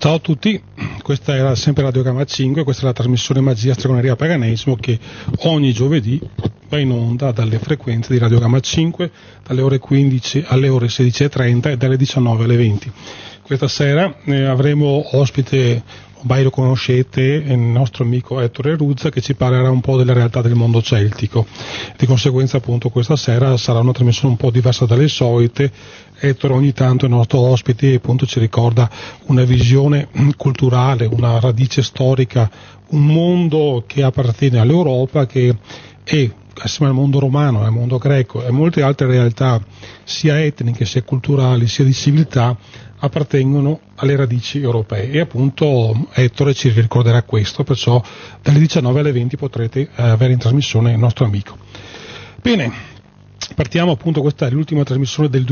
Ciao a tutti, questa era sempre Radio Gamma 5, questa è la trasmissione Magia, Stregoneria, Paganesimo che ogni giovedì va in onda dalle frequenze di Radio Gamma 5 dalle ore 15 alle ore 16.30 e dalle 19 alle 20. Questa sera avremo ospite, ormai lo conoscete, il nostro amico Ettore Ruzza, che ci parlerà un po' della realtà del mondo celtico. Di conseguenza appunto questa sera sarà una trasmissione un po' diversa dalle solite. Ettore ogni tanto è il nostro ospite e appunto ci ricorda una visione culturale, una radice storica, un mondo che appartiene all'Europa, che è assieme al mondo romano, al mondo greco e molte altre realtà sia etniche sia culturali sia di civiltà appartengono alle radici europee, e appunto Ettore ci ricorderà questo, perciò dalle 19 alle 20 potrete avere in trasmissione il nostro amico. Bene, partiamo appunto, questa è l'ultima trasmissione del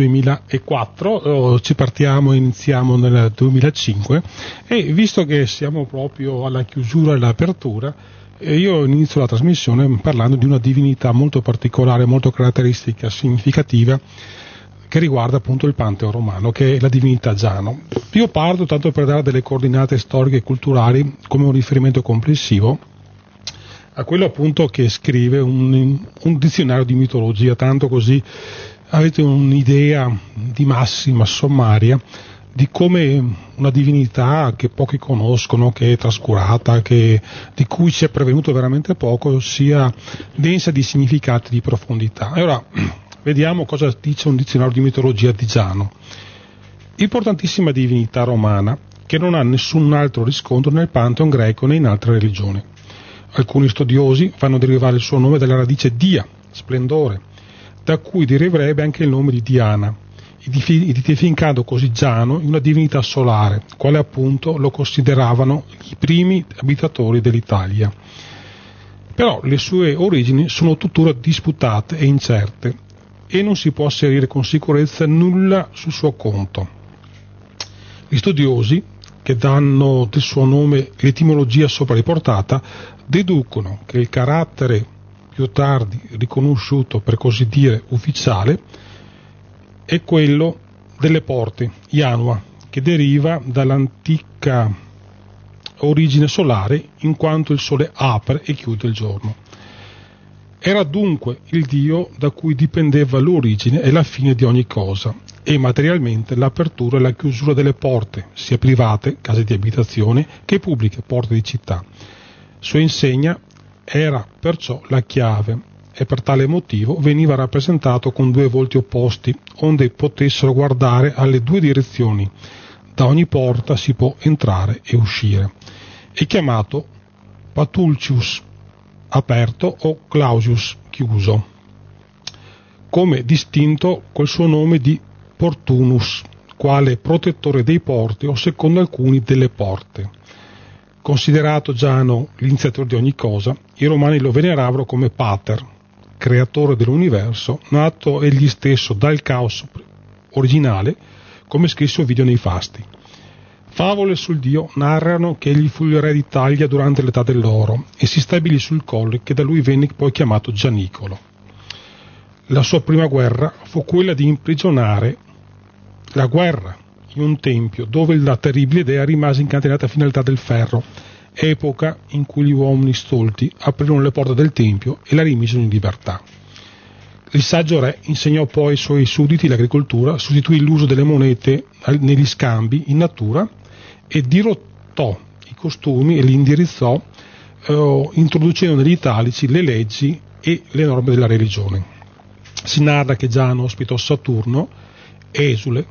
2004, iniziamo nel 2005 e visto che siamo proprio alla chiusura e all'apertura, io inizio la trasmissione parlando di una divinità molto particolare, molto caratteristica, significativa, che riguarda appunto il Pantheon romano, che è la divinità Giano. Io parto tanto per dare delle coordinate storiche e culturali come un riferimento complessivo a quello appunto che scrive un dizionario di mitologia, tanto così avete un'idea di massima sommaria di come una divinità che pochi conoscono, che è trascurata, di cui ci è prevenuto veramente poco, sia densa di significati di profondità. E ora vediamo cosa dice un dizionario di mitologia di Giano. Importantissima divinità romana che non ha nessun altro riscontro nel Pantheon greco né in altre religioni. Alcuni studiosi fanno derivare il suo nome dalla radice dia, splendore, da cui deriverebbe anche il nome di Diana, identificando così Giano in una divinità solare, quale appunto lo consideravano i primi abitatori dell'Italia. Però le sue origini sono tuttora disputate e incerte e non si può asserire con sicurezza nulla sul suo conto. Gli studiosi, che danno del suo nome l'etimologia sopra riportata, deducono che il carattere più tardi riconosciuto, per così dire, ufficiale, è quello delle porte, Ianua, che deriva dall'antica origine solare, in quanto il sole apre e chiude il giorno. Era dunque il dio da cui dipendeva l'origine e la fine di ogni cosa, e materialmente l'apertura e la chiusura delle porte, sia private, case di abitazione, che pubbliche, porte di città. Sua insegna era perciò la chiave, e per tale motivo veniva rappresentato con due volti opposti, onde potessero guardare alle due direzioni. Da ogni porta si può entrare e uscire. È chiamato Patulcius, aperto, o Clausius, chiuso, come distinto col suo nome di Portunus, quale protettore dei porti o, secondo alcuni, delle porte. Considerato Giano l'iniziatore di ogni cosa, i romani lo veneravano come Pater, creatore dell'universo, nato egli stesso dal caos originale, come scrisse Ovidio nei Fasti. Favole sul dio narrano che egli fu il re d'Italia durante l'età dell'oro e si stabilì sul Colle, che da lui venne poi chiamato Gianicolo. La sua prima guerra fu quella di imprigionare la guerra in un tempio dove la terribile dea rimase incatenata fino all'età del ferro, epoca in cui gli uomini stolti aprirono le porte del tempio e la rimisero in libertà. Il saggio re insegnò poi ai suoi sudditi l'agricoltura, sostituì l'uso delle monete negli scambi in natura e dirottò i costumi e li indirizzò introducendo negli italici le leggi e le norme della religione. Si narra che Giano ospitò Saturno, Esule,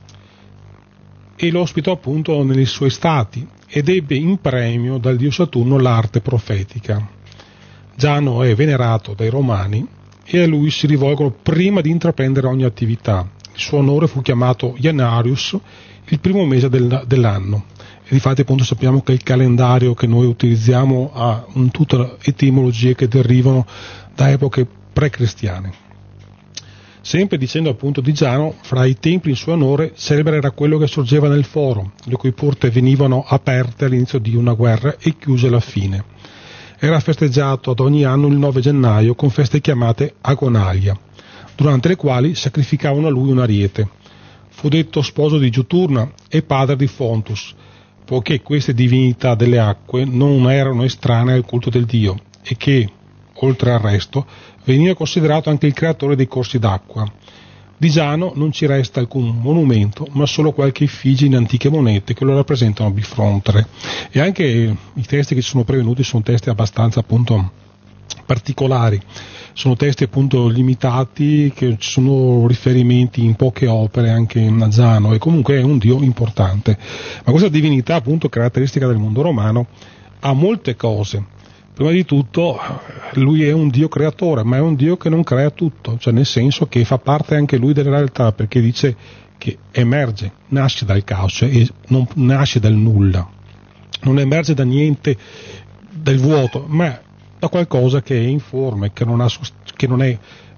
e lo ospitò appunto nei suoi stati ed ebbe in premio dal dio Saturno l'arte profetica. Giano è venerato dai romani e a lui si rivolgono prima di intraprendere ogni attività. Il suo onore fu chiamato Janarius il primo mese dell'anno. E difatti appunto sappiamo che il calendario che noi utilizziamo ha tutte etimologie che derivano da epoche pre-cristiane. Sempre dicendo appunto di Giano, fra i templi in suo onore celebre era quello che sorgeva nel foro, le cui porte venivano aperte all'inizio di una guerra e chiuse alla fine. Era festeggiato ad ogni anno il 9 gennaio con feste chiamate Agonalia, durante le quali sacrificavano a lui un ariete. Fu detto sposo di Giuturna e padre di Fontus, poiché queste divinità delle acque non erano estranee al culto del dio e che, oltre al resto, veniva considerato anche il creatore dei corsi d'acqua. Di Giano non ci resta alcun monumento, ma solo qualche effigie in antiche monete che lo rappresentano bifrontere. E anche i testi che ci sono pervenuti sono testi abbastanza appunto particolari, sono testi appunto limitati, che ci sono riferimenti in poche opere anche a Giano, e comunque è un dio importante. Ma questa divinità appunto caratteristica del mondo romano ha molte cose. Prima di tutto lui è un dio creatore, ma è un dio che non crea tutto, cioè nel senso che fa parte anche lui della realtà, perché dice che emerge, nasce dal caos, cioè non nasce dal nulla, non emerge da niente, dal vuoto, ma da qualcosa che è informe, che non è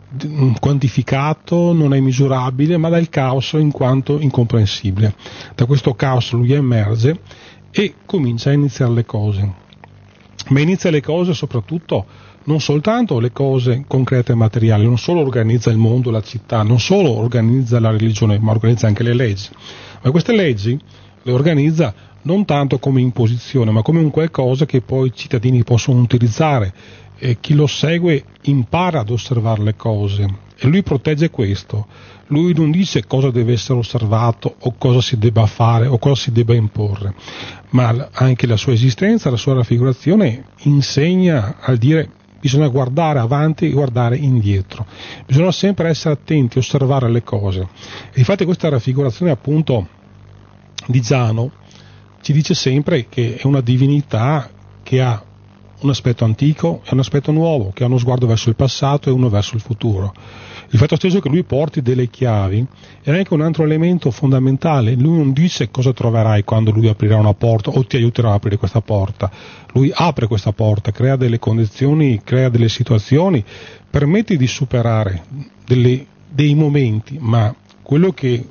quantificato, non è misurabile, ma dal caos in quanto incomprensibile. Da questo caos lui emerge e comincia a iniziare le cose. Ma inizia le cose soprattutto non soltanto le cose concrete e materiali, non solo organizza il mondo, la città, non solo organizza la religione, ma organizza anche le leggi. Ma queste leggi le organizza non tanto come imposizione, ma come un qualcosa che poi i cittadini possono utilizzare, e chi lo segue impara ad osservare le cose, e lui protegge questo. Lui non dice cosa deve essere osservato o cosa si debba fare o cosa si debba imporre, ma anche la sua esistenza, la sua raffigurazione insegna a dire bisogna guardare avanti e guardare indietro, bisogna sempre essere attenti, osservare le cose. E infatti questa raffigurazione appunto di Giano ci dice sempre che è una divinità che ha un aspetto antico e un aspetto nuovo, che ha uno sguardo verso il passato e uno verso il futuro. Il fatto stesso che lui porti delle chiavi è anche un altro elemento fondamentale. Lui non dice cosa troverai quando lui aprirà una porta o ti aiuterà a aprire questa porta. Lui apre questa porta, crea delle condizioni, crea delle situazioni, permette di superare dei momenti, ma quello che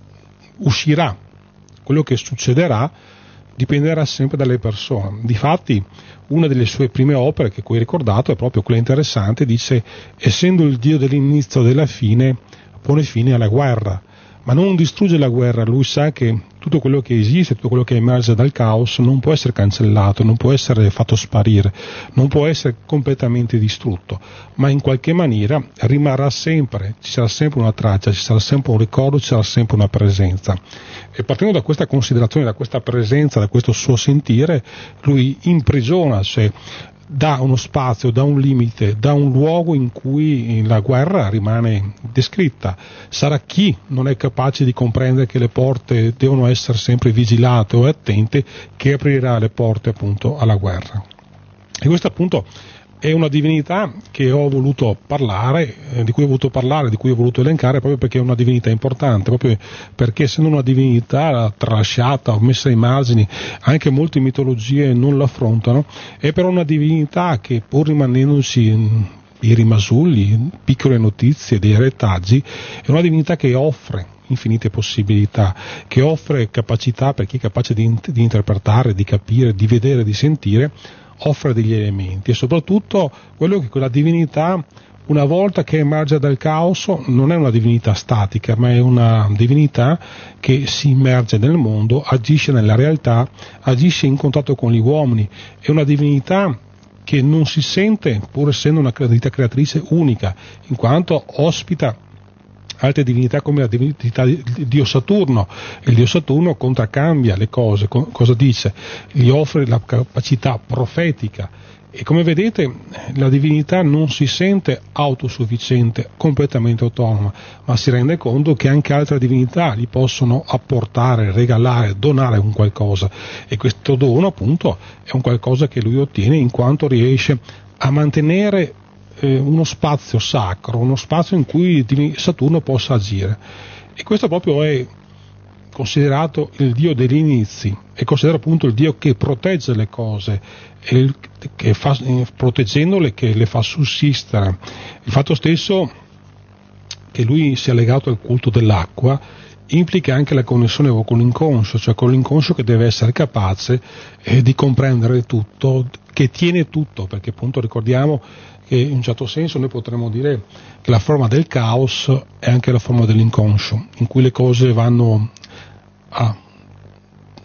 uscirà, quello che succederà, dipenderà sempre dalle persone. Difatti, una delle sue prime opere, che qui hai ricordato, è proprio quella interessante, dice: essendo il Dio dell'inizio e della fine, pone fine alla guerra, ma non distrugge la guerra. Lui sa che tutto quello che esiste, tutto quello che emerge dal caos non può essere cancellato, non può essere fatto sparire, non può essere completamente distrutto, ma in qualche maniera rimarrà sempre, ci sarà sempre una traccia, ci sarà sempre un ricordo, ci sarà sempre una presenza. E partendo da questa considerazione, da questa presenza, da questo suo sentire, lui imprigiona, cioè dà uno spazio, dà un limite, dà un luogo in cui la guerra rimane descritta. Sarà chi non è capace di comprendere che le porte devono essere sempre vigilate o attente, che aprirà le porte appunto alla guerra. E questa appunto è una divinità che ho voluto parlare, di cui ho voluto elencare, proprio perché è una divinità importante, proprio perché essendo una divinità tralasciata o messa ai margini, anche molte mitologie non l'affrontano, è però una divinità che, pur rimanendoci i rimasugli, piccole notizie, dei retaggi, è una divinità che offre infinite possibilità, che offre capacità per chi è capace di interpretare, di capire, di vedere, di sentire, offre degli elementi. E soprattutto quello che quella divinità, una volta che emerge dal caos, non è una divinità statica, ma è una divinità che si immerge nel mondo, agisce nella realtà, agisce in contatto con gli uomini. È una divinità che non si sente, pur essendo una divinità creatrice, unica, in quanto ospita altre divinità come la divinità di Dio Saturno. Il Dio Saturno contraccambia le cose, cosa dice? Gli offre la capacità profetica, e come vedete la divinità non si sente autosufficiente, completamente autonoma, ma si rende conto che anche altre divinità gli possono apportare, regalare, donare un qualcosa, e questo dono appunto è un qualcosa che lui ottiene in quanto riesce a mantenere uno spazio sacro, uno spazio in cui Saturno possa agire. E questo proprio è considerato il Dio degli inizi, è considerato appunto il Dio che protegge le cose, che proteggendole che le fa sussistere. Il fatto stesso che lui sia legato al culto dell'acqua implica anche la connessione con l'inconscio, cioè con l'inconscio che deve essere capace di comprendere tutto, che tiene tutto, perché appunto ricordiamo che in un certo senso noi potremmo dire che la forma del caos è anche la forma dell'inconscio, in cui le cose vanno a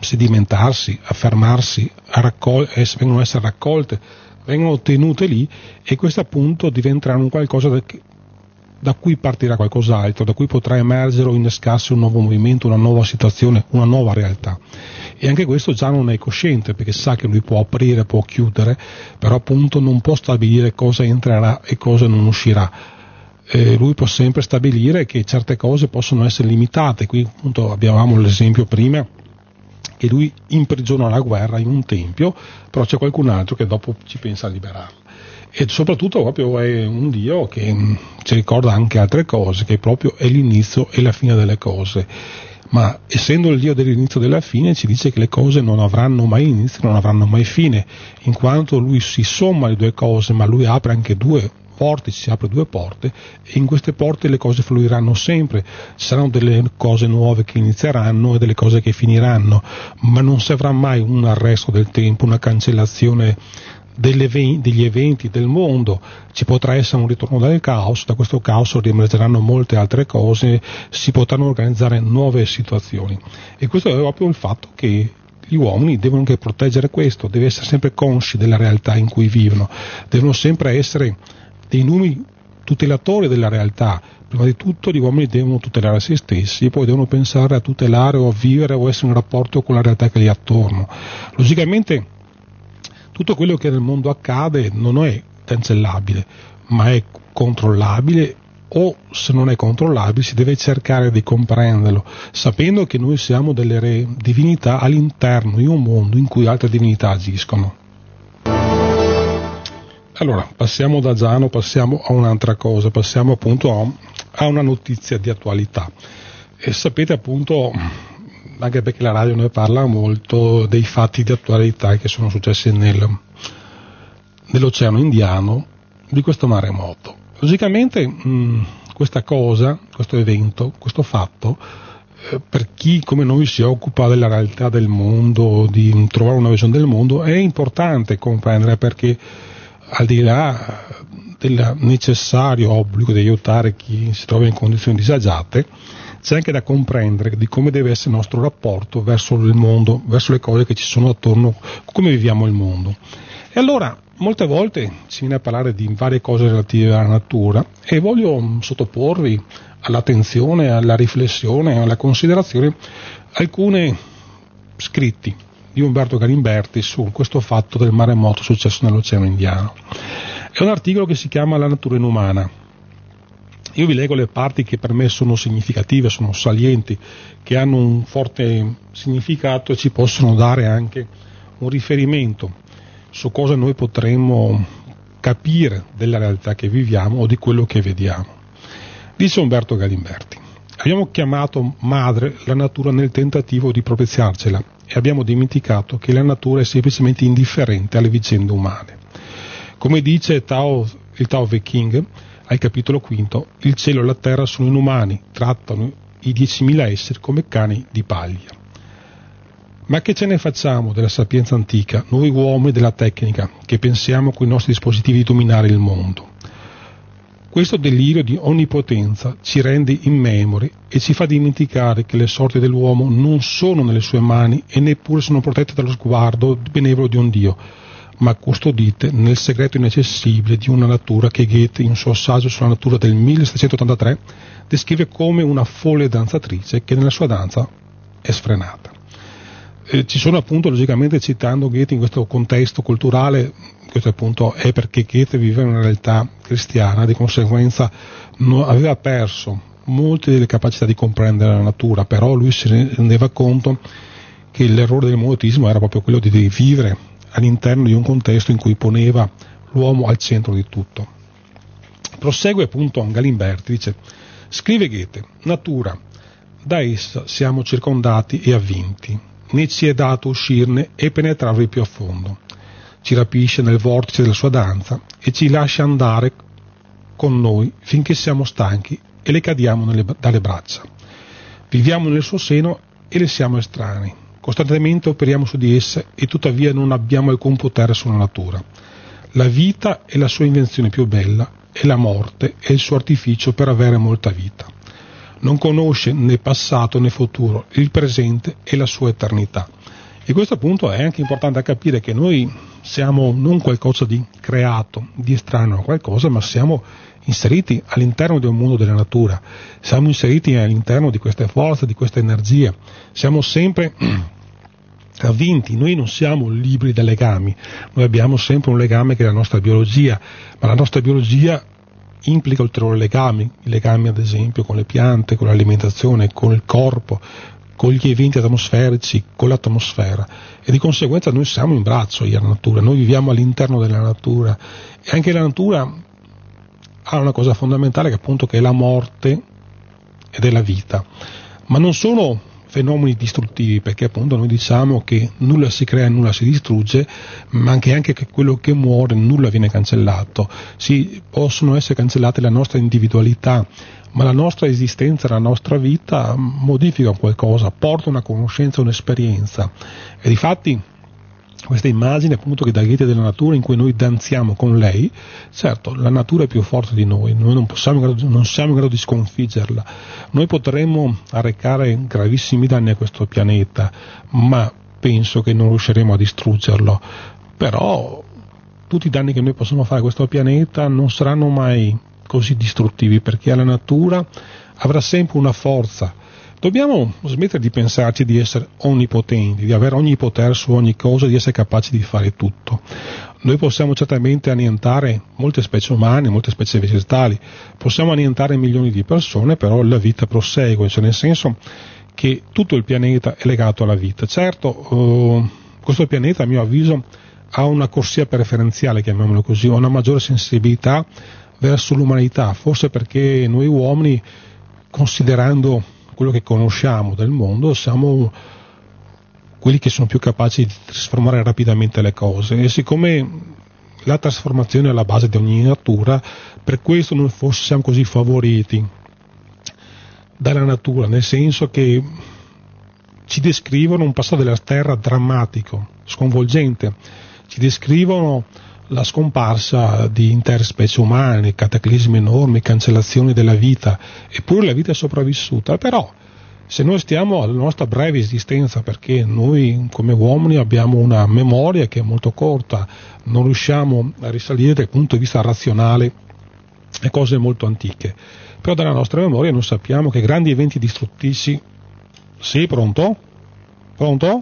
sedimentarsi, a fermarsi, vengono a essere raccolte, vengono tenute lì, e questo appunto diventerà un qualcosa da cui partirà qualcos'altro, da cui potrà emergere o innescarsi un nuovo movimento, una nuova situazione, una nuova realtà. E anche questo già non è cosciente, perché sa che lui può aprire, può chiudere, però appunto non può stabilire cosa entrerà e cosa non uscirà. Lui può sempre stabilire che certe cose possono essere limitate. Qui appunto avevamo l'esempio prima che lui imprigiona la guerra in un tempio, però c'è qualcun altro che dopo ci pensa a liberarlo. E soprattutto proprio è un Dio che ci ricorda anche altre cose, che proprio è l'inizio e la fine delle cose. Ma essendo il Dio dell'inizio e della fine, ci dice che le cose non avranno mai inizio, non avranno mai fine, in quanto lui si somma le due cose, ma lui apre anche due vortici, apre due porte, e in queste porte le cose fluiranno sempre. Ci saranno delle cose nuove che inizieranno e delle cose che finiranno, ma non si avrà mai un arresto del tempo, una cancellazione degli eventi del mondo. Ci potrà essere un ritorno dal caos, da questo caos riemergeranno molte altre cose, si potranno organizzare nuove situazioni, e questo è proprio il fatto che gli uomini devono anche proteggere questo, deve essere sempre consci della realtà in cui vivono, devono sempre essere dei numeri tutelatori della realtà. Prima di tutto gli uomini devono tutelare se stessi, e poi devono pensare a tutelare o a vivere o essere in rapporto con la realtà che gli è attorno. Logicamente tutto quello che nel mondo accade non è cancellabile, ma è controllabile, o se non è controllabile si deve cercare di comprenderlo, sapendo che noi siamo delle divinità all'interno di un mondo in cui altre divinità agiscono. Allora, passiamo da Giano, passiamo a un'altra cosa, passiamo appunto a una notizia di attualità. E sapete appunto, anche perché la radio ne parla molto, dei fatti di attualità che sono successi nell'Oceano Indiano, di questo maremoto. Logicamente questa cosa, questo evento, questo fatto, per chi come noi si occupa della realtà del mondo, di trovare una visione del mondo, è importante comprendere, perché al di là del necessario obbligo di aiutare chi si trova in condizioni disagiate, c'è anche da comprendere di come deve essere il nostro rapporto verso il mondo, verso le cose che ci sono attorno, come viviamo il mondo. E allora molte volte si viene a parlare di varie cose relative alla natura, e voglio sottoporvi all'attenzione, alla riflessione, alla considerazione alcuni scritti di Umberto Galimberti su questo fatto del maremoto successo nell'Oceano Indiano. È un articolo che si chiama La natura inumana. Io vi leggo le parti che per me sono significative, sono salienti, che hanno un forte significato e ci possono dare anche un riferimento su cosa noi potremmo capire della realtà che viviamo o di quello che vediamo. Dice Umberto Galimberti: abbiamo chiamato madre la natura nel tentativo di propiziarcela, e abbiamo dimenticato che la natura è semplicemente indifferente alle vicende umane. Come dice il Tao Te Ching al capitolo 5, il cielo e la terra sono inumani, trattano i 10.000 esseri come cani di paglia. Ma che ce ne facciamo della sapienza antica, noi uomini della tecnica, che pensiamo con i nostri dispositivi di dominare il mondo? Questo delirio di onnipotenza ci rende immemori e ci fa dimenticare che le sorti dell'uomo non sono nelle sue mani e neppure sono protette dallo sguardo benevolo di un Dio, ma custodite nel segreto inaccessibile di una natura che Goethe, in un suo assaggio sulla natura del 1783, descrive come una folle danzatrice che nella sua danza è sfrenata. Ci sono appunto, logicamente, citando Goethe in questo contesto culturale, questo appunto è perché Goethe viveva in una realtà cristiana, di conseguenza aveva perso molte delle capacità di comprendere la natura, però lui si rendeva conto che l'errore del monoteismo era proprio quello di vivere all'interno di un contesto in cui poneva l'uomo al centro di tutto. Prosegue appunto Galimberti, dice: scrive Goethe, natura, da essa siamo circondati e avvinti, né ci è dato uscirne e penetrarvi più a fondo. Ci rapisce nel vortice della sua danza e ci lascia andare con noi finché siamo stanchi e le cadiamo dalle braccia. Viviamo nel suo seno e le siamo estranei. Costantemente operiamo su di esse e tuttavia non abbiamo alcun potere sulla natura. La vita è la sua invenzione più bella e la morte è il suo artificio per avere molta vita. non conosce né passato né futuro, il presente e la sua eternità. E questo appunto è anche importante capire che noi siamo non qualcosa di creato, di estraneo a qualcosa, ma siamo inseriti all'interno di un mondo della natura, siamo inseriti all'interno di queste forze, di questa energia, siamo sempre avvinti, noi non siamo liberi da legami, noi abbiamo sempre un legame che è la nostra biologia, ma la nostra biologia implica ulteriori legami, i legami ad esempio con le piante, con l'alimentazione, con il corpo, con gli eventi atmosferici, con l'atmosfera, e di conseguenza noi siamo in braccio alla natura, noi viviamo all'interno della natura, e anche la natura ha una cosa fondamentale che è la morte ed è la vita, ma non sono fenomeni distruttivi, perché appunto noi diciamo che nulla si crea, nulla si distrugge, ma anche che quello che muore nulla viene cancellato. Sì, possono essere cancellate la nostra individualità, ma la nostra esistenza, la nostra vita modifica qualcosa, porta una conoscenza, un'esperienza, e difatti questa immagine appunto che dà Goethe della natura in cui noi danziamo con lei, certo la natura è più forte di noi non siamo in grado di sconfiggerla, noi potremmo arrecare gravissimi danni a questo pianeta, ma penso che non riusciremo a distruggerlo, però tutti i danni che noi possiamo fare a questo pianeta non saranno mai così distruttivi, perché la natura avrà sempre una forza. Dobbiamo smettere di pensarci di essere onnipotenti, di avere ogni potere su ogni cosa, di essere capaci di fare tutto. Noi possiamo certamente annientare molte specie umane, molte specie vegetali, possiamo annientare milioni di persone, però la vita prosegue, cioè nel senso che tutto il pianeta è legato alla vita. Certo, questo pianeta a mio avviso ha una corsia preferenziale, chiamiamolo così, una maggiore sensibilità verso l'umanità, forse perché noi uomini, considerando quello che conosciamo del mondo, siamo quelli che sono più capaci di trasformare rapidamente le cose, e siccome la trasformazione è alla base di ogni natura, per questo noi forse siamo così favoriti dalla natura, nel senso che ci descrivono un passato della terra drammatico, sconvolgente, ci descrivono la scomparsa di intere specie umane, cataclismi enormi, cancellazioni della vita, eppure la vita è sopravvissuta. Però se noi stiamo alla nostra breve esistenza, perché noi come uomini abbiamo una memoria che è molto corta, non riusciamo a risalire dal punto di vista razionale a cose molto antiche, però dalla nostra memoria noi sappiamo che grandi eventi distruttivi. Sì, pronto? Pronto?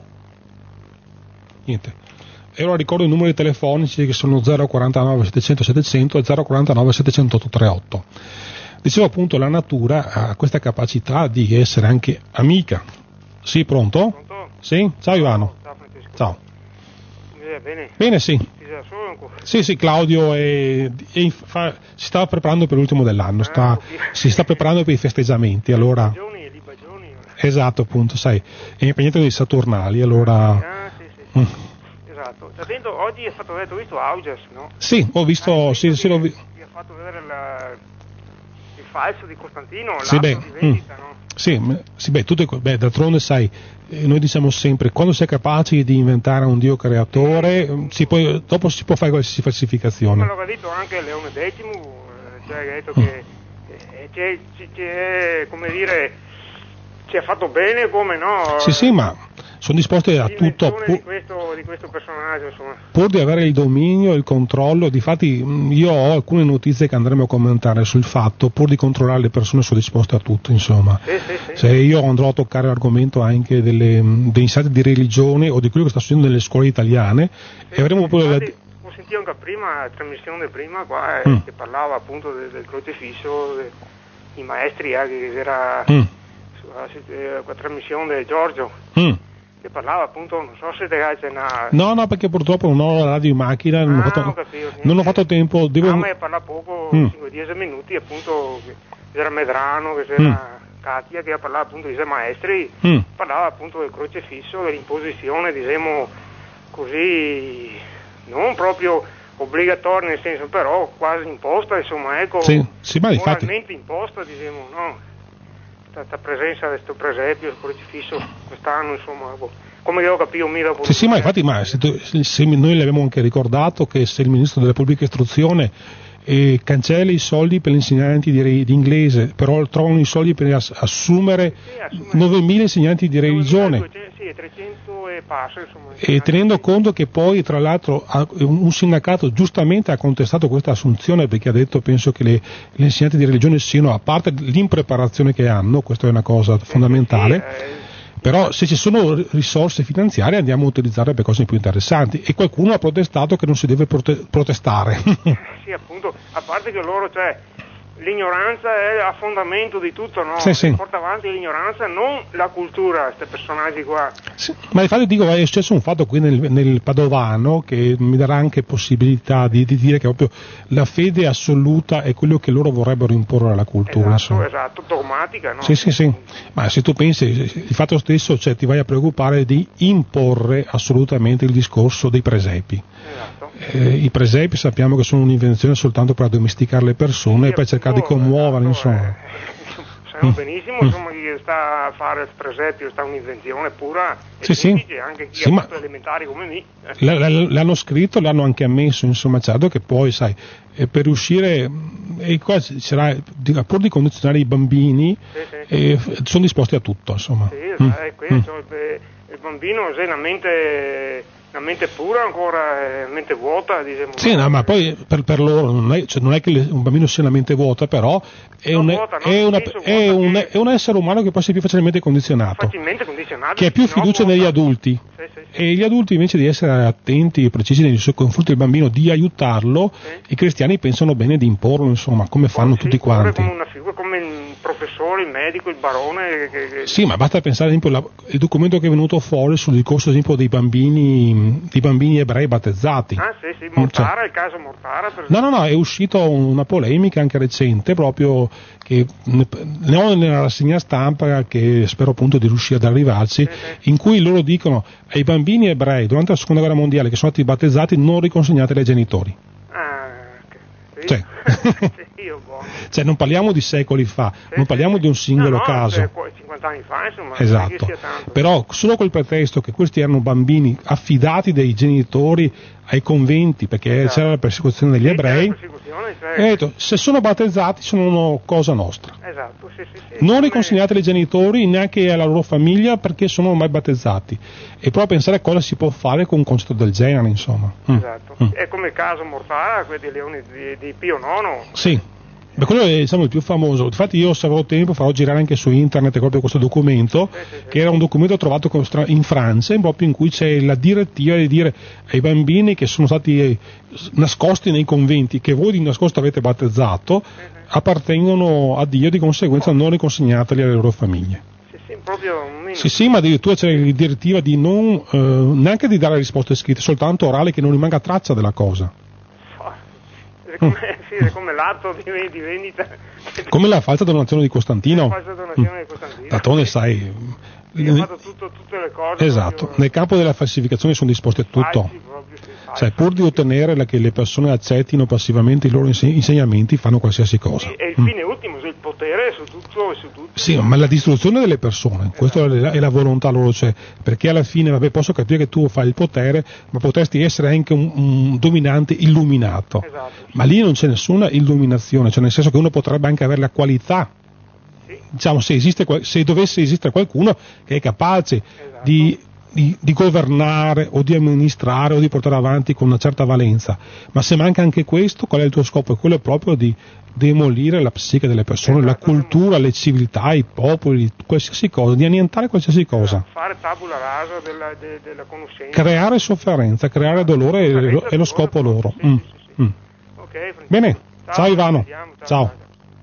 Niente. E ora ricordo i numeri telefonici che sono 049 700 700 e 049 708 38. Dicevo appunto, la natura ha questa capacità di essere anche amica. Sì, pronto? Pronto? Sì? Ciao Ivano. Ciao Francesco. Ciao. Bene? Bene, sì. Ti sei solo ancora? Sì, Claudio si stava preparando per l'ultimo dell'anno, si sta preparando per i festeggiamenti, allora... Libagioni. Esatto, appunto, sai, è impegnato dei Saturnali, allora... Sì. Esatto. Oggi è stato detto, ho visto Augias, no? Sì, ho visto, sì, l'ho visto. Ti ha fatto vedere il falso di Costantino, sì, l'atto di vendita, no? Sì, d'altronde sai, noi diciamo sempre, quando si è capaci di inventare un Dio creatore, dopo si può fare qualsiasi falsificazione. Come l'aveva detto anche Leone X, cioè ha detto che c'è, come dire, ci ha fatto bene, come no? Sì, ma sono disposti a tutto di questo personaggio, insomma. Pur di avere il dominio, il controllo. Difatti io ho alcune notizie che andremo a commentare sul fatto, pur di controllare le persone sono disposte a tutto, insomma. Sì. Se io andrò a toccare l'argomento anche degli insegnanti di religione o di quello che sta succedendo nelle scuole italiane, e avremo proprio ho sentito anche prima, la trasmissione prima qua, che parlava appunto del crocifisso, i maestri, che era la trasmissione di Giorgio. Che parlava appunto, non so se c'è una... No, perché purtroppo non ho la radio in macchina, non ho fatto tempo. Ma parla poco, 5-10 minuti appunto, c'era Medrano, che c'era Katia, che parlava appunto di maestri, parlava appunto del crocefisso, dell'imposizione, diciamo così, non proprio obbligatoria nel senso, però quasi imposta, insomma, ecco, sì, ma moralmente imposta, diciamo, no? Questa presenza di questo presepio, il crocifisso quest'anno, insomma, come io ho capito mi dopo. Sì, ma infatti, se noi le abbiamo anche ricordato che se il ministro della pubblica istruzione cancella i soldi per gli insegnanti di inglese, però trovano i soldi per assumere 9.000 insegnanti di religione. Sì, 300 e passa, insomma. E tenendo conto che poi, tra l'altro, un sindacato giustamente ha contestato questa assunzione perché ha detto, penso che gli insegnanti di religione siano, a parte l'impreparazione che hanno, questa è una cosa fondamentale, però se ci sono risorse finanziarie andiamo a utilizzarle per cose più interessanti, e qualcuno ha protestato che non si deve protestare. Sì, appunto, a parte che loro, l'ignoranza è a fondamento di tutto, no? Sì. Porta avanti l'ignoranza, non la cultura, questi personaggi qua. Sì, ma infatti dico, è successo un fatto qui nel Padovano che mi darà anche possibilità di dire che proprio la fede assoluta è quello che loro vorrebbero imporre alla cultura. Esatto, dogmatica, no? Sì, ma se tu pensi, il fatto stesso, ti vai a preoccupare di imporre assolutamente il discorso dei presepi. Esatto. I presepi sappiamo che sono un'invenzione soltanto per addomesticare le persone e per cercare di commuoverle, insomma. Sappiamo benissimo, insomma, chi sta a fare il presepio sta un'invenzione pura, e sì. Anche chi ha fatto elementari come me. L'hanno scritto, l'hanno anche ammesso, insomma, certo che poi, sai, per riuscire, e qua sarà, pur di condizionare i bambini, sono disposti a tutto, insomma. Sì, è questo, il bambino se la mente pura ancora, mente vuota, diciamo. Sì, no, ma poi per loro non è che un bambino sia una mente vuota, però è un essere umano che può essere più facilmente condizionato, che ha più fiducia negli adulti. Sì. E gli adulti, invece di essere attenti e precisi nei suoi confronti del bambino, di aiutarlo, i cristiani pensano bene di imporlo, insomma, come fanno tutti quanti. Come una figura, come il professore, il medico, il barone. Sì, ma basta pensare, ad esempio, il documento che è venuto fuori sul discorso, ad esempio, dei bambini ebrei battezzati. Sì, Mortara, il caso Mortara. No, è uscita una polemica anche recente, proprio che ne ho nella rassegna stampa, che spero appunto di riuscire ad arrivarci, in cui loro dicono ai bambini ebrei durante la seconda guerra mondiale che sono stati battezzati non riconsegnateli ai genitori. Non parliamo di secoli fa, non parliamo di un singolo caso. 50 anni fa, insomma. Esatto. Però solo col pretesto che questi erano bambini affidati dai genitori ai conventi, perché c'era la persecuzione degli ebrei, e ha detto, se sono battezzati sono cosa nostra. Esatto, sì. Non riconsegnate ai genitori neanche alla loro famiglia perché sono ormai battezzati. E poi a pensare a cosa si può fare con un concetto del genere, insomma. Esatto. È come il caso Mortara, quelli dei leoni di Pio IX. Sì. Beh, quello è il più famoso. Infatti io, se avrò tempo, farò girare anche su internet proprio questo documento, che era un documento trovato in Francia, proprio in cui c'è la direttiva di dire ai bambini che sono stati nascosti nei conventi, che voi di nascosto avete battezzato, appartengono a Dio, di conseguenza non riconsegnateli alle loro famiglie. Sì, ma addirittura c'è la direttiva di non neanche di dare risposte scritte, soltanto orale, che non rimanga traccia della cosa. È come l'atto di vendita. Come la falsa donazione di Costantino. D'altronde sai. Ha fatto tutte le cose. Esatto, nel campo della falsificazione sono disposti a tutto. Pur di ottenere che le persone accettino passivamente i loro insegnamenti, fanno qualsiasi cosa. E il fine ultimo, il potere su tutto e su tutti. Sì, ma la distruzione delle persone, questa è la volontà loro, perché alla fine, posso capire che tu fai il potere, ma potresti essere anche un dominante illuminato. Esatto. Ma lì non c'è nessuna illuminazione, nel senso che uno potrebbe anche avere la qualità. Diciamo, se dovesse esistere qualcuno che è capace di governare o di amministrare o di portare avanti con una certa valenza, ma se manca anche questo, qual è il tuo scopo? È quello proprio di demolire la psiche delle persone, la cultura, le civiltà, i popoli, qualsiasi cosa, di annientare qualsiasi cosa. Fare tabula rasa della conoscenza. Creare sofferenza, creare dolore è lo scopo loro. Sì. Okay, bene, ciao Ivano. Ciao.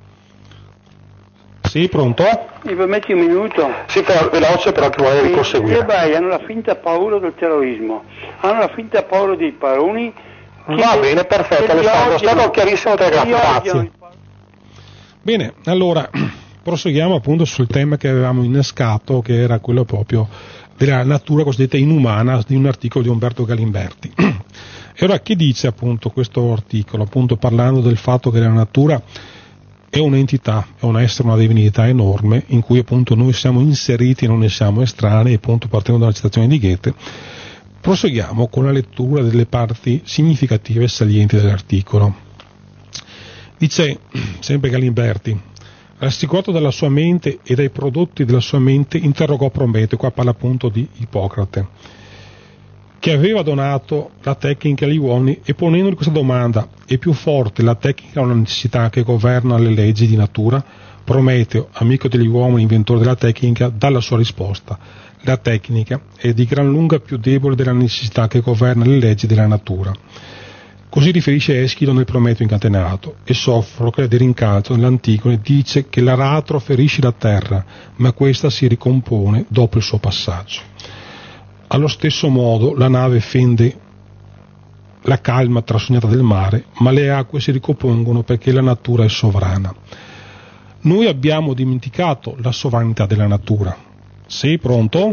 Sì, pronto? Mi permetti un minuto? Sì, però veloce, però che vuoi riproseguire. Gli ebrei hanno la finta paura del terrorismo, hanno la finta paura dei baroni. Va bene, perfetto, Alessandro, è stato chiarissimo, grazie. Bene, allora proseguiamo appunto sul tema che avevamo innescato, che era quello proprio della natura cosiddetta inumana, di un articolo di Umberto Galimberti. E ora che dice appunto questo articolo, appunto parlando del fatto che la natura è un'entità, è un essere, una divinità enorme in cui appunto noi siamo inseriti e non ne siamo estranei, appunto partendo dalla citazione di Goethe. Proseguiamo con la lettura delle parti significative e salienti dell'articolo. Dice sempre Galimberti: rassicurato dalla sua mente e dai prodotti della sua mente, interrogò Prometeo, qua parla appunto di Ippocrate, che aveva donato la tecnica agli uomini, e ponendogli questa domanda: è più forte la tecnica o la necessità che governa le leggi di natura? Prometeo, amico degli uomini, inventore della tecnica, dà la sua risposta: la tecnica è di gran lunga più debole della necessità che governa le leggi della natura. Così riferisce Eschilo nel Prometeo incatenato, e Sofocle di rincalzo nell'Antigone dice che l'aratro ferisce la terra, ma questa si ricompone dopo il suo passaggio. Allo stesso modo la nave fende la calma trasognata del mare, ma le acque si ricompongono perché la natura è sovrana. Noi abbiamo dimenticato la sovranità della natura. Sei pronto?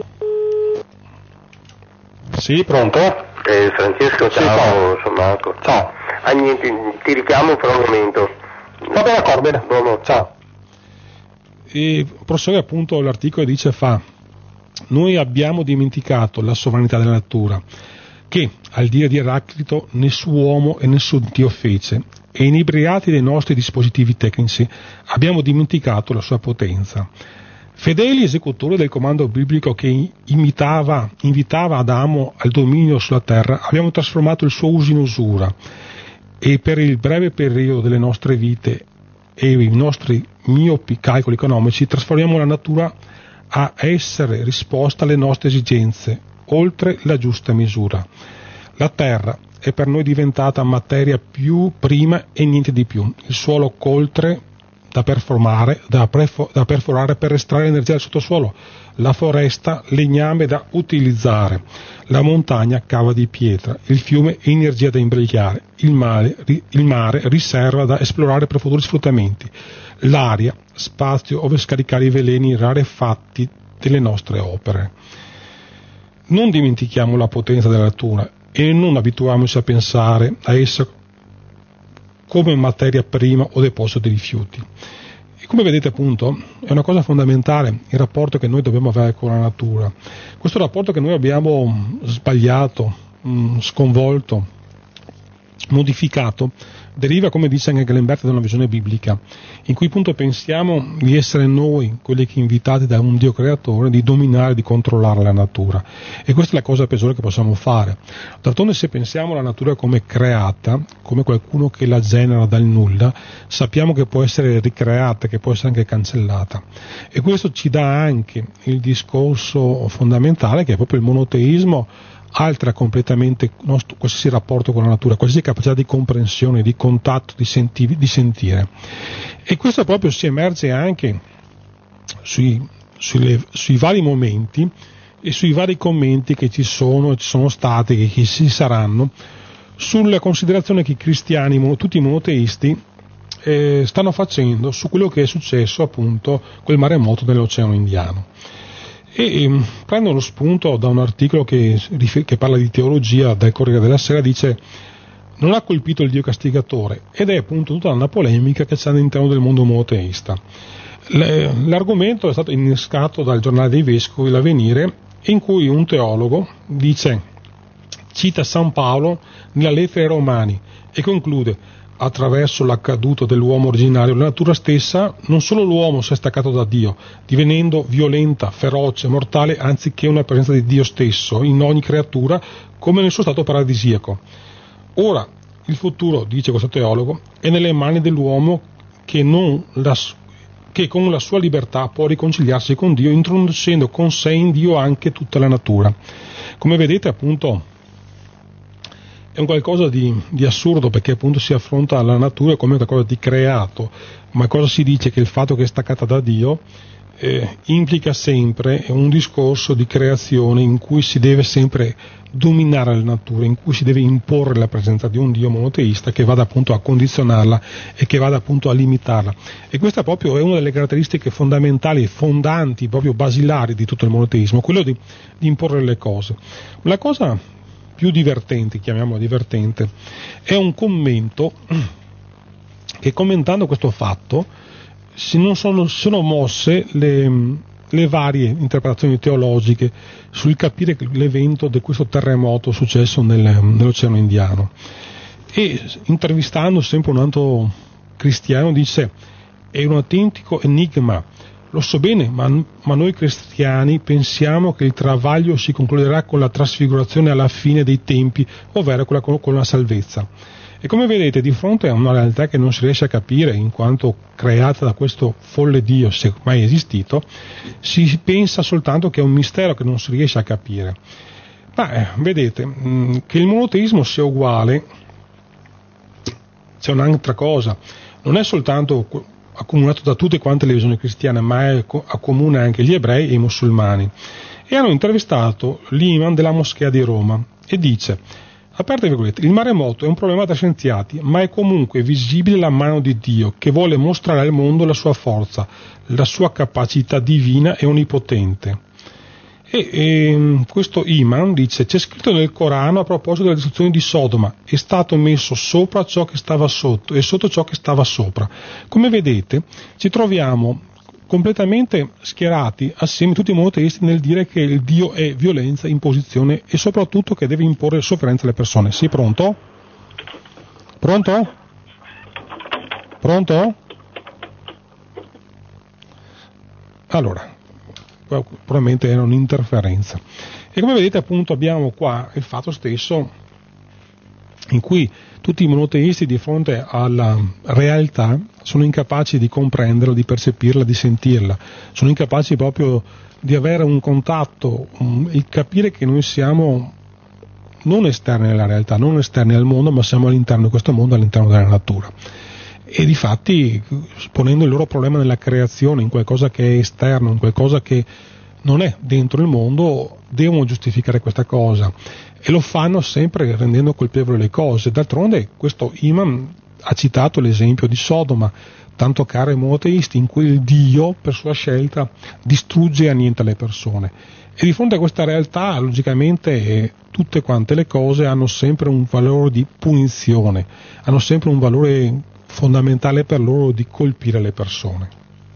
Sì, pronto? Francesco, ciao, sono Marco. Ciao. Niente, ti richiamo per un momento. Va bene, d'accordo, bene. Buono. Ciao. E prosegue appunto l'articolo e dice noi abbiamo dimenticato la sovranità della natura, che, al dire di Eraclito, nessun uomo e nessun Dio fece, e inebriati dei nostri dispositivi tecnici abbiamo dimenticato la sua potenza. Fedeli esecutori del comando biblico che invitava Adamo al dominio sulla terra, abbiamo trasformato il suo uso in usura, e per il breve periodo delle nostre vite e i nostri miopi calcoli economici trasformiamo la natura a essere risposta alle nostre esigenze, oltre la giusta misura. La terra è per noi diventata materia più prima e niente di più, il suolo coltre da perforare per estrarre energia dal sottosuolo, la foresta legname da utilizzare, la montagna cava di pietra, il fiume energia da imbrigliare, il mare riserva da esplorare per futuri sfruttamenti, l'aria spazio ove scaricare i veleni rarefatti delle nostre opere. Non dimentichiamo la potenza della natura e non abituiamoci a pensare a essa come materia prima o deposito di rifiuti. E come vedete appunto è una cosa fondamentale il rapporto che noi dobbiamo avere con la natura. Questo rapporto che noi abbiamo sbagliato, sconvolto, modificato, deriva, come dice anche Galimberti, da una visione biblica, in cui appunto pensiamo di essere noi, quelli che invitati da un Dio creatore, di dominare, di controllare la natura. E questa è la cosa peggiore che possiamo fare. D'altronde, se pensiamo alla natura come creata, come qualcuno che la genera dal nulla, sappiamo che può essere ricreata, che può essere anche cancellata. E questo ci dà anche il discorso fondamentale, che è proprio il monoteismo, altera completamente qualsiasi rapporto con la natura, qualsiasi capacità di comprensione, di contatto, di sentire. E questo proprio si emerge anche sui vari momenti e sui vari commenti che ci sono stati e che ci saranno sulla considerazione che i cristiani, tutti i monoteisti, stanno facendo su quello che è successo appunto quel maremoto nell'Oceano Indiano. E prendo lo spunto da un articolo che parla di teologia dal Corriere della Sera, dice: non ha colpito il Dio castigatore, ed è appunto tutta una polemica che c'è all'interno del mondo monoteista. L'argomento è stato innescato dal giornale dei Vescovi, l'Avvenire, in cui un teologo cita San Paolo nella lettera ai Romani e conclude: attraverso l'accaduto dell'uomo originario, la natura stessa, non solo l'uomo si è staccato da Dio, divenendo violenta, feroce, mortale, anziché una presenza di Dio stesso in ogni creatura, come nel suo stato paradisiaco. Ora, il futuro, dice questo teologo, è nelle mani dell'uomo che con la sua libertà può riconciliarsi con Dio, introducendo con sé in Dio anche tutta la natura. Come vedete, appunto, è un qualcosa di assurdo, perché appunto si affronta la natura come qualcosa di creato, ma cosa si dice? Che il fatto che è staccata da Dio implica sempre un discorso di creazione in cui si deve sempre dominare la natura, in cui si deve imporre la presenza di un Dio monoteista che vada appunto a condizionarla e che vada appunto a limitarla. E questa proprio è una delle caratteristiche fondamentali, fondanti, proprio basilari di tutto il monoteismo, quello di imporre le cose. La cosa più divertente, chiamiamola divertente, è un commento che commentando questo fatto sono mosse le varie interpretazioni teologiche sul capire l'evento di questo terremoto successo nell'Oceano Indiano. E intervistando sempre un altro cristiano dice: è un autentico enigma, lo so bene, ma noi cristiani pensiamo che il travaglio si concluderà con la trasfigurazione alla fine dei tempi, ovvero con la salvezza. E come vedete, di fronte a una realtà che non si riesce a capire in quanto creata da questo folle Dio, se mai esistito, si pensa soltanto che è un mistero che non si riesce a capire. Ma vedete, che il monoteismo sia uguale, c'è un'altra cosa, non è soltanto accomunato da tutte quante le visioni cristiane, ma accomuna anche gli ebrei e i musulmani. E hanno intervistato l'imam della moschea di Roma e dice, aperte virgolette, il maremoto è un problema da scienziati, ma è comunque visibile la mano di Dio che vuole mostrare al mondo la sua forza, la sua capacità divina e onnipotente. E questo imam dice: c'è scritto nel Corano a proposito della distruzione di Sodoma, è stato messo sopra ciò che stava sotto e sotto ciò che stava sopra. Come vedete ci troviamo completamente schierati assieme tutti i monoteisti nel dire che il Dio è violenza, imposizione e soprattutto che deve imporre sofferenza alle persone. Sì, pronto? Pronto? Pronto? Allora, probabilmente era un'interferenza. E come vedete appunto abbiamo qua il fatto stesso in cui tutti i monoteisti di fronte alla realtà sono incapaci di comprenderla, di percepirla, di sentirla, sono incapaci proprio di avere un contatto, il capire che noi siamo non esterni alla realtà, non esterni al mondo, ma siamo all'interno di questo mondo, all'interno della natura. E difatti, ponendo il loro problema nella creazione, in qualcosa che è esterno, in qualcosa che non è dentro il mondo, devono giustificare questa cosa. E lo fanno sempre rendendo colpevoli le cose. D'altronde questo imam ha citato l'esempio di Sodoma, tanto caro ai monoteisti, in cui il Dio, per sua scelta, distrugge e annienta le persone. E di fronte a questa realtà, logicamente, tutte quante le cose hanno sempre un valore di punizione, hanno sempre un valore fondamentale per loro di colpire le persone.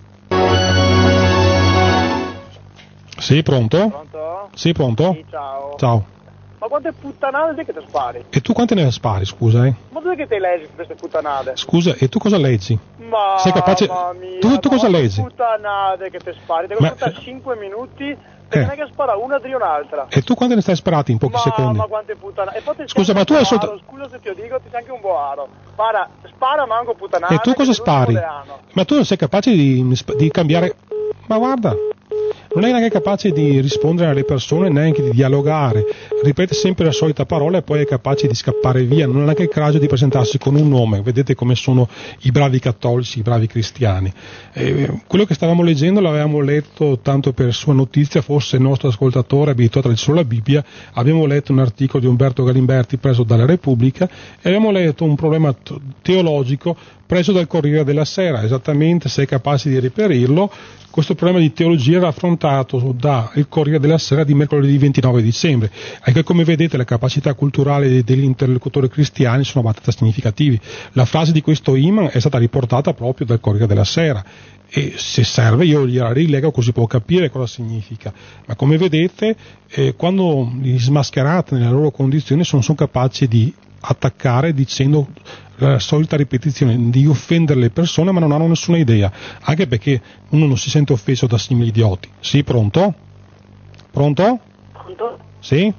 Sì, pronto? Pronto? Sì, pronto? Sì, ciao. Ciao. Ma quante puttanate che te spari? E tu quante ne spari, scusa, Ma dove che te leggi queste puttanate? Scusa, e tu cosa leggi? Ma sei capace? Mia, tu cosa leggi? Puttanate che te spari, devo ascoltare 5 minuti. Non è che spara una di un'altra. E tu quante ne stai sparati in pochi secondi? Ma quante puttanate. E poi scusa, ma tu hai soltanto... Scusa se ti lo dico, ti sei anche un boaro. Spara manco puttanate. E tu cosa spari? Ma tu non sei capace di cambiare... Ma guarda, non è neanche capace di rispondere alle persone, neanche di dialogare, ripete sempre la solita parola e poi è capace di scappare via, non ha neanche il coraggio di presentarsi con un nome. Vedete come sono i bravi cattolici, i bravi cristiani. Quello che stavamo leggendo l'avevamo letto tanto per sua notizia, fosse il nostro ascoltatore abituato a leggere solo la Bibbia. Abbiamo letto un articolo di Umberto Galimberti preso dalla Repubblica e abbiamo letto un problema teologico preso dal Corriere della Sera. Esattamente, se è capace di reperirlo, questo problema di teologia era affrontato dal Corriere della Sera di mercoledì 29 dicembre. Anche come vedete le capacità culturali degli interlocutori cristiani sono abbastanza significativi. La frase di questo imam è stata riportata proprio dal Corriere della Sera e se serve io gliela rilego così può capire cosa significa. Ma come vedete quando li smascherate nella loro condizione sono capaci di attaccare dicendo la solita ripetizione di offendere le persone, ma non hanno nessuna idea, anche perché uno non si sente offeso da simili idioti. Sì, pronto? Pronto? Pronto? Sì?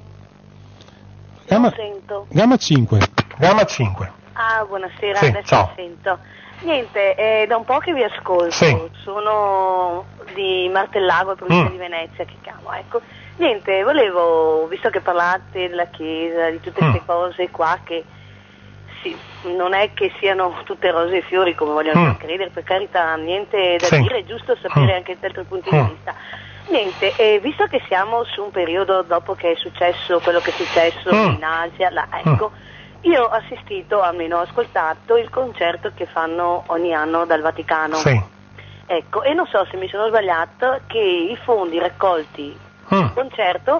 Non sento. Gamma 5. Gamma 5. Ah, buonasera, sì, adesso ciao. Sento. Niente, è da un po' che vi ascolto, sì. Sono di Martellago, provincia di Venezia, che chiamo, ecco. Niente, volevo, visto che parlate della Chiesa, di tutte queste cose qua che sì, non è che siano tutte rose e fiori come vogliono credere, per carità, niente da dire, è giusto sapere anche da altri punti di vista. Niente, visto che siamo su un periodo dopo che è successo quello che è successo in Asia, ecco, io ho assistito, almeno ho ascoltato, il concerto che fanno ogni anno dal Vaticano. Sì. Ecco, e non so se mi sono sbagliato che i fondi raccolti il concerto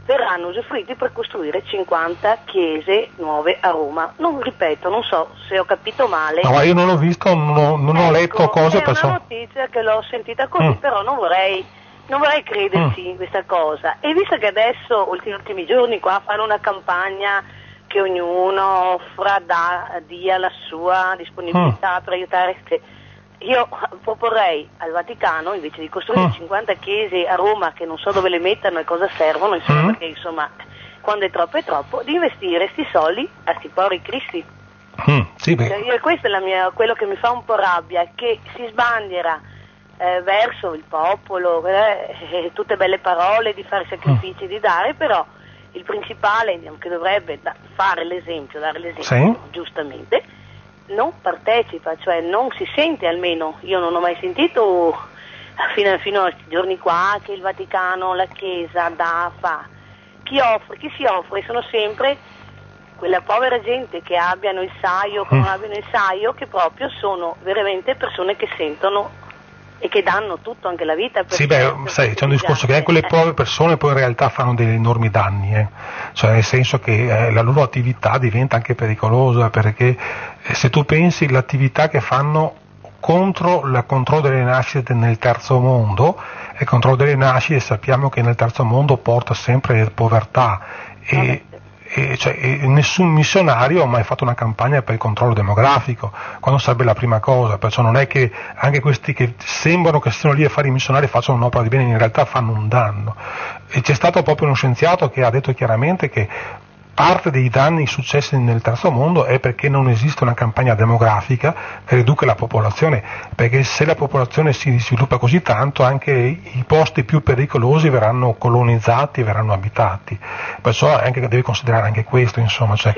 verranno usufruiti per costruire 50 chiese nuove a Roma. Non ripeto, non so se ho capito male. No, ma io non ho visto, non ho letto cose, è una notizia che l'ho sentita così, però non vorrei credersi in questa cosa. E visto che adesso, gli ultimi giorni qua, fanno una campagna che ognuno dia la sua disponibilità per aiutare, io proporrei al Vaticano, invece di costruire 50 chiese a Roma, che non so dove le mettano e cosa servono, insomma, perché insomma quando è troppo, di investire sti soldi a sti poveri cristi. Sì, beh. Questo è quello che mi fa un po' rabbia, che si sbandiera verso il popolo, tutte belle parole di fare sacrifici, di dare, però il principale che dovrebbe dare l'esempio, giustamente, non partecipa, cioè non si sente, almeno io non ho mai sentito fino a questi giorni qua che il Vaticano, la Chiesa fa. Chi si offre sono sempre quella povera gente che abbiano il saio, che non abbiano il saio, che proprio sono veramente persone che sentono e che danno tutto, anche la vita. Sì, sai, c'è un discorso che quelle povere persone poi in realtà fanno degli enormi danni, cioè nel senso che la loro attività diventa anche pericolosa, perché se tu pensi l'attività che fanno contro il controllo delle nascite nel terzo mondo, e il controllo delle nascite sappiamo che nel terzo mondo porta sempre povertà, nessun missionario ha mai fatto una campagna per il controllo demografico, quando sarebbe la prima cosa, perciò non è che anche questi che sembrano che siano lì a fare i missionari facciano un'opera di bene, in realtà fanno un danno. E c'è stato proprio uno scienziato che ha detto chiaramente che parte dei danni successi nel terzo mondo è perché non esiste una campagna demografica che riduca la popolazione, perché se la popolazione si sviluppa così tanto anche i posti più pericolosi verranno colonizzati, verranno abitati, perciò anche devi considerare anche questo, insomma, cioè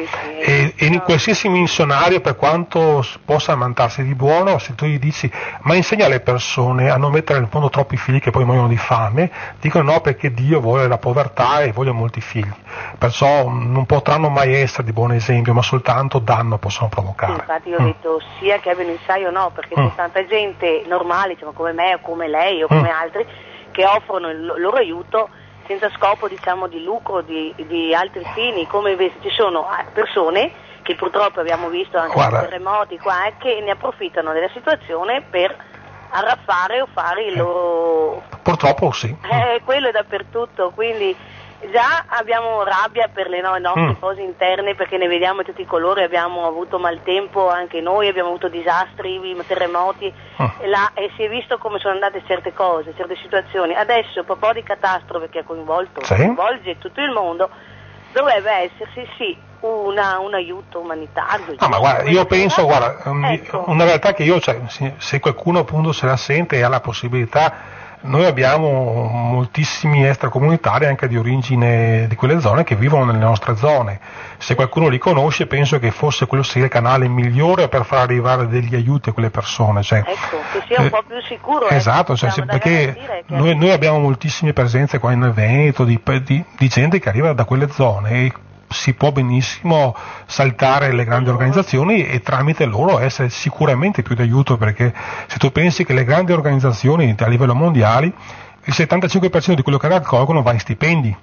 e in qualsiasi missionario, per quanto possa ammantarsi di buono, se tu gli dici ma insegna alle persone a non mettere nel mondo troppi figli che poi muoiono di fame, dicono no, perché Dio vuole la povertà e vuole molti figli, perciò non potranno mai essere di buon esempio, ma soltanto danno possono provocare. Infatti io ho detto sia che abbiano il saio o no, perché c'è tanta gente normale, diciamo, come me o come lei o come altri, che offrono il loro aiuto senza scopo, diciamo, di lucro, di altri fini, come invece ci sono persone che purtroppo abbiamo visto anche nei terremoti qua, che ne approfittano della situazione per arraffare o fare il loro... Purtroppo sì. Quello è dappertutto, quindi già abbiamo rabbia per le nostre cose interne, perché ne vediamo di tutti i colori, abbiamo avuto maltempo anche noi, abbiamo avuto disastri, terremoti, e si è visto come sono andate certe cose, certe situazioni. Adesso un po' di catastrofe che ha coinvolge tutto il mondo, dovrebbe esserci un aiuto umanitario. Ma guarda, io penso, una realtà che io, cioè, se qualcuno appunto se la sente e ha la possibilità, noi abbiamo moltissimi extracomunitari anche di origine di quelle zone che vivono nelle nostre zone. Se qualcuno li conosce, penso che forse quello sia il canale migliore per far arrivare degli aiuti a quelle persone. Cioè, che sia un po' più sicuro. Esatto, perché noi abbiamo moltissime presenze qua in Veneto di gente che arriva da quelle zone e si può benissimo saltare le grandi organizzazioni e tramite loro essere sicuramente più di aiuto, perché se tu pensi che le grandi organizzazioni a livello mondiale il 75% di quello che raccolgono va in stipendi.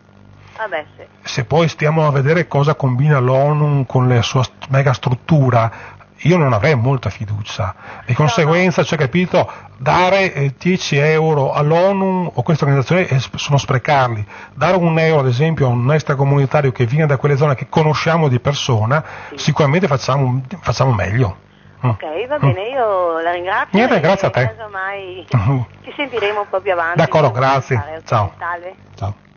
Se poi stiamo a vedere cosa combina l'ONU con la sua mega struttura, io non avrei molta fiducia, di conseguenza, cioè, capito, dare 10 euro all'ONU o queste organizzazioni sono sprecarli, dare un euro ad esempio a un extracomunitario che viene da quelle zone che conosciamo di persona, sicuramente facciamo meglio. Ok, va bene, io la ringrazio. Niente, grazie a te. Casomai ci sentiremo un po' più avanti. D'accordo, grazie. Ciao. Salve. Ciao.